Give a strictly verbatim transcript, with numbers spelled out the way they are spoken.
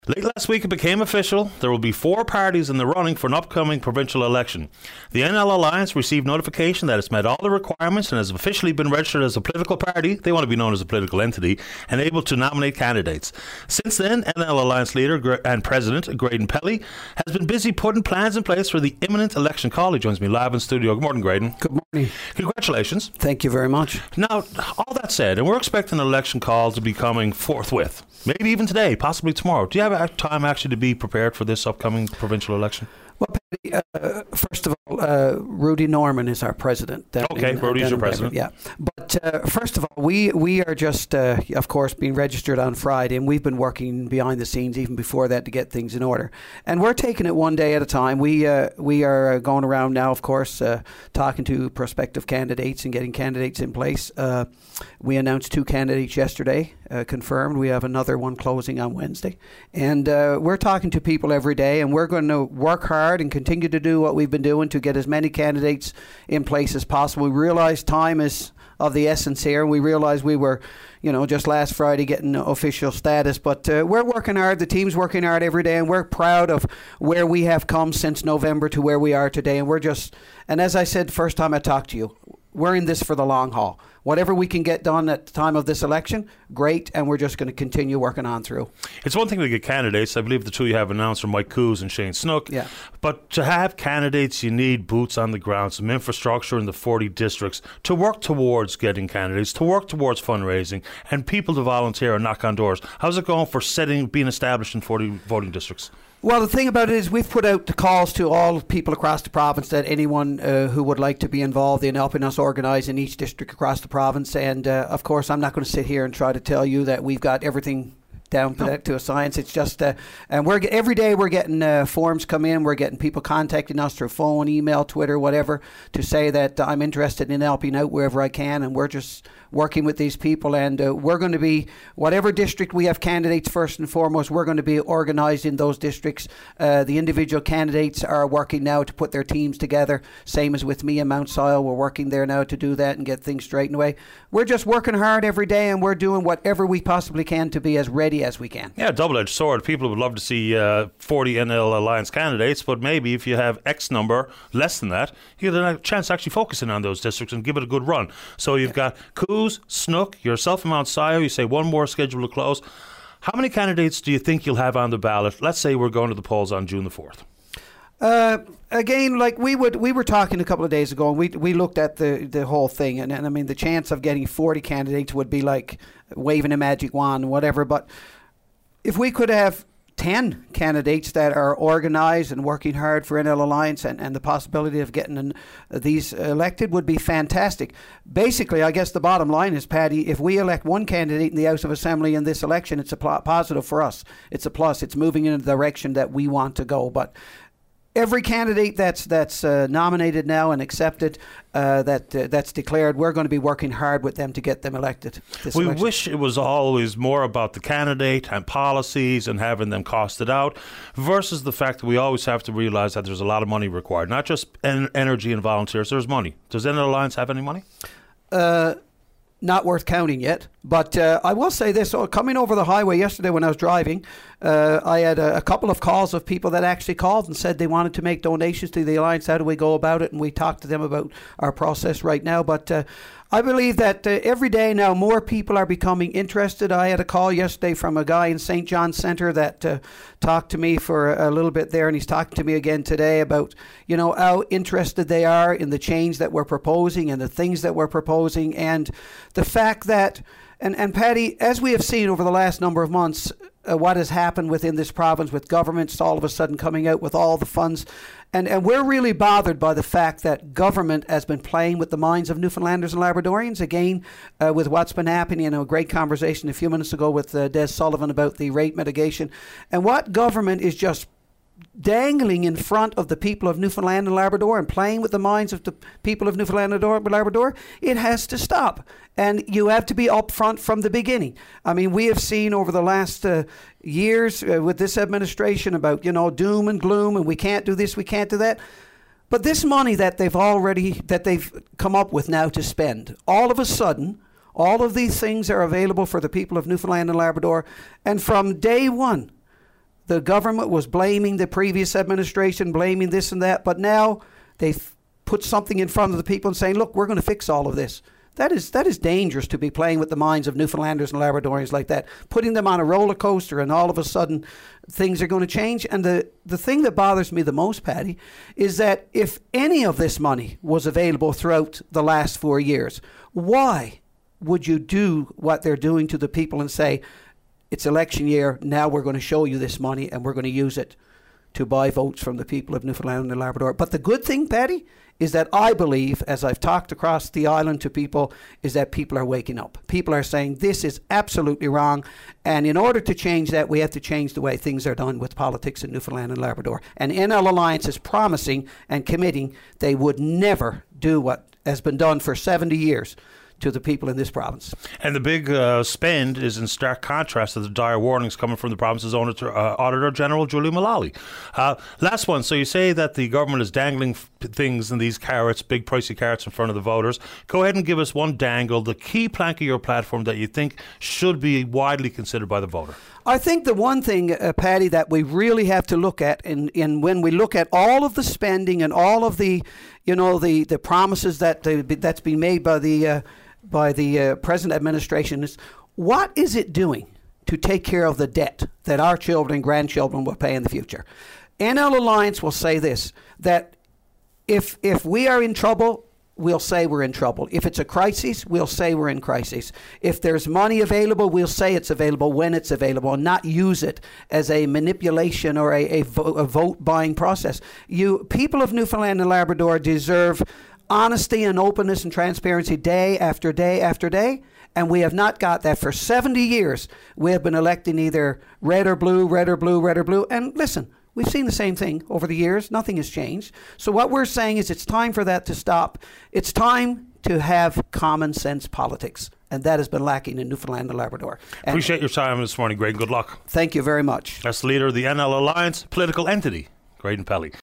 Late last week it became official. There will be four parties in the running for an upcoming provincial election. The N L Alliance received notification that it's met all the requirements and has officially been registered as a political party. They want to be known as a political entity and able to nominate candidates. Since then, N L Alliance leader and president Graydon Pelly has been busy putting plans in place for the imminent election call. He joins me live in studio. Good morning, Graydon. Good morning. Congratulations. Thank you very much. Now, all that said, and we're expecting an election call to be coming forthwith. Maybe even today, possibly tomorrow. Do you have time actually to be prepared for this upcoming provincial election? Well, Paddy, uh, first of all, uh, Rudy Norman is our president. Okay, Rudy's your president. Yeah. But uh, first of all, we, we are just, uh, of course, being registered on Friday, and we've been working behind the scenes even before that to get things in order. And we're taking it one day at a time. We, uh, we are going around now, of course, uh, talking to prospective candidates and getting candidates in place. Uh, we announced two candidates yesterday, uh, confirmed. We have another one closing on Wednesday. And uh, we're talking to people every day, and we're going to work hard and continue to do what we've been doing to get as many candidates in place as possible. We realize time is of the essence here, and we realize we were, you know, just last Friday getting official status, but uh, we're working hard. The team's working hard every day, and we're proud of where we have come since November to where we are today. And we're just, and as I said the first time I talked to you, we're in this for the long haul. Whatever we can get done at the time of this election, great, and we're just going to continue working on through. It's one thing to get candidates. I believe the two you have announced are Mike Coos and Shane Snook. Yeah. But to have candidates, you need boots on the ground, some infrastructure in the forty districts to work towards getting candidates, to work towards fundraising, and people to volunteer and knock on doors. How's it going for setting, being established in forty voting districts? Well, the thing about it is we've put out the calls to all people across the province that anyone uh, who would like to be involved in helping us organise in each district across the province. And, uh, of course, I'm not going to sit here and try to tell you that we've got everything down no. to a science. It's just, uh, and we're every day we're getting uh, forms come in. We're getting people contacting us through phone, email, Twitter, whatever, to say that uh, I'm interested in helping out wherever I can. And we're just working with these people, and uh, we're going to be, whatever district we have candidates first and foremost, we're going to be organised in those districts. Uh, the individual candidates are working now to put their teams together, same as with me in Mount Sile. We're working there now to do that and get things straightened away. We're just working hard every day, and we're doing whatever we possibly can to be as ready as we can. Yeah, double-edged sword. People would love to see uh, forty N L Alliance candidates, but maybe if you have X number, less than that, you get a chance to actually focus in on those districts and give it a good run. So you've yeah. got Coos, Snook, yourself and Mount Sile. You say one more scheduled to close. How many candidates do you think you'll have on the ballot? Let's say we're going to the polls on June the fourth. Uh, again, like we would, we were talking a couple of days ago, and we we looked at the, the whole thing, and, and I mean the chance of getting forty candidates would be like waving a magic wand, whatever. But if we could have ten candidates that are organised and working hard for N L Alliance, and, and the possibility of getting an, uh, these elected would be fantastic. Basically, I guess the bottom line is, Paddy, if we elect one candidate in the House of Assembly in this election, it's a pl- positive for us. It's a plus. It's moving in the direction that we want to go. But every candidate that's that's uh, nominated now and accepted, uh, that uh, that's declared, we're going to be working hard with them to get them elected. We election. wish it was always more about the candidate and policies and having them costed out versus the fact that we always have to realise that there's a lot of money required, not just en- energy and volunteers. There's money. Does N L Alliance have any money? Uh, not worth counting yet. But uh, I will say this, oh, coming over the highway yesterday when I was driving, uh, I had a, a couple of calls of people that actually called and said they wanted to make donations to the Alliance. How do we go about it? And we talked to them about our process right now. But uh, I believe that uh, every day now more people are becoming interested. I had a call yesterday from a guy in Saint John's Centre that uh, talked to me for a, a little bit there, and he's talking to me again today about, you know, how interested they are in the change that we're proposing and the things that we're proposing, and the fact that, and, and Paddy, as we have seen over the last number of months, uh, what has happened within this province with governments all of a sudden coming out with all the funds. And, and we're really bothered by the fact that government has been playing with the minds of Newfoundlanders and Labradorians, again, uh, with what's been happening. In a great conversation a few minutes ago with uh, Des Sullivan about the rate mitigation. And what government is just dangling in front of the people of Newfoundland and Labrador and playing with the minds of the people of Newfoundland and Labrador, it has to stop. And you have to be upfront from the beginning. I mean, we have seen over the last uh, years uh, with this administration about, you know, doom and gloom, and we can't do this, we can't do that. But this money that they've already, that they've come up with now to spend, all of a sudden, all of these things are available for the people of Newfoundland and Labrador. And from day one, the government was blaming the previous administration, blaming this and that, but now they've put something in front of the people and saying, look, we're going to fix all of this. That is that is dangerous, to be playing with the minds of Newfoundlanders and Labradorians like that, putting them on a roller coaster, and all of a sudden things are going to change. And the, the thing that bothers me the most, Paddy, is that if any of this money was available throughout the last four years, why would you do what they're doing to the people and say, it's election year, now we're going to show you this money and we're going to use it to buy votes from the people of Newfoundland and Labrador? But the good thing, Paddy, is that I believe, as I've talked across the island to people, is that people are waking up. People are saying this is absolutely wrong, and in order to change that, we have to change the way things are done with politics in Newfoundland and Labrador. And N L Alliance is promising and committing they would never do what has been done for seventy years to the people in this province. And the big uh, spend is in stark contrast to the dire warnings coming from the province's own uh, Auditor General, Julie Mullally. Uh, last one, so you say that the government is dangling f- things in these carrots, big pricey carrots in front of the voters. Go ahead and give us one dangle, the key plank of your platform that you think should be widely considered by the voter. I think the one thing, uh, Paddy, that we really have to look at, in, in when we look at all of the spending and all of the, you know, the, the promises that uh, that's been made by the uh, by the uh, present administration, is what is it doing to take care of the debt that our children and grandchildren will pay in the future? N L Alliance will say this, that if if we are in trouble, we'll say we're in trouble. If it's a crisis, we'll say we're in crisis. If there's money available, we'll say it's available when it's available, and not use it as a manipulation or a, a, vo- a vote buying process. You people of Newfoundland and Labrador deserve honesty and openness and transparency day after day after day, and we have not got that. For seventy years, we have been electing either red or blue, red or blue, red or blue. And listen, we've seen the same thing over the years. Nothing has changed. So what we're saying is it's time for that to stop. It's time to have common sense politics, and that has been lacking in Newfoundland and Labrador. And appreciate your time this morning, Greg. Good luck. Thank you very much. That's the leader of the N L Alliance political entity, Graydon Pelley.